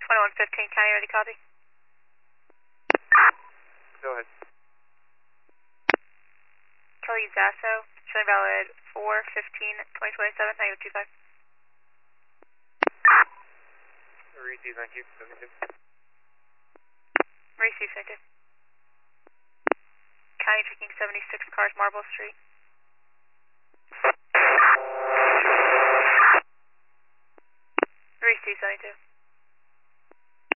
2115, County ready, copy. Go ahead. Kelly Zasso, showing valid 4/15/2027, negative 25. Receive, thank you. 72. Receive, 72. County taking 76 cars, Marble Street. Receive, 72.